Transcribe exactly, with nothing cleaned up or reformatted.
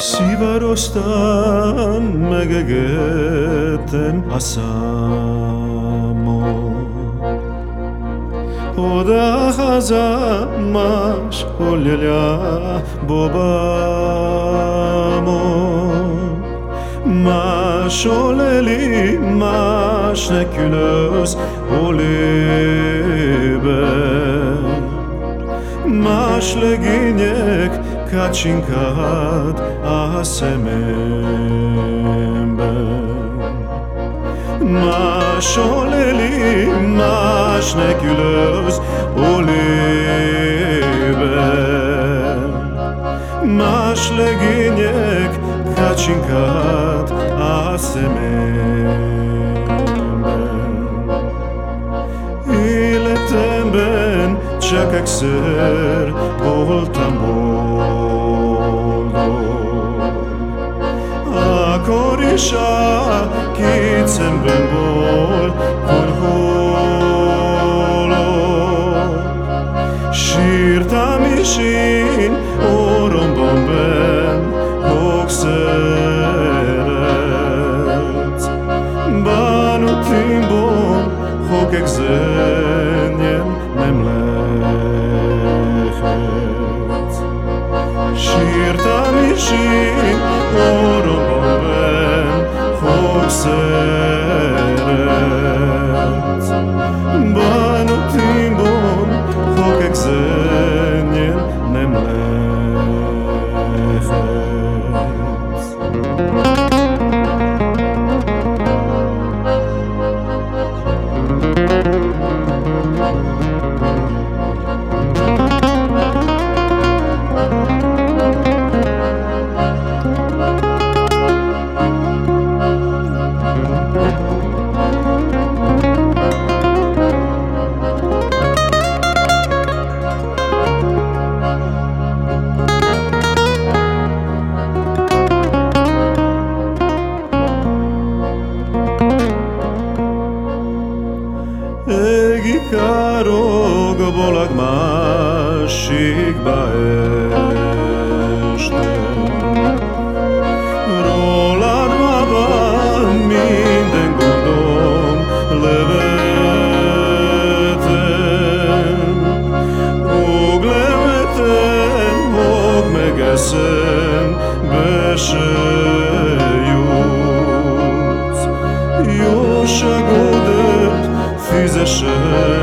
Sivarostan megegettem a számot. Oda haza más olja bobámon. Más oleli, más ne külöz olébe. Más legények kacsinkát a szememben. Más oleli, más ne külöz olébe. Más legények kacsinkát a szememben. Életemben csak egyszer voltam boldog, akkor is a két szemben volt holott. Sírtam is én orromban benn hangszeret, bánatimból hokek zenjen nem lehet. Sírtam is én orromban benn hangszeret, bánatimból hokek zenjen nem lehet. Egyik károg a bolag másikba este. Rólad ma van minden gondom levetem. Hog levetem, hog megeszem, be se jutsz. Jóságodért fizessen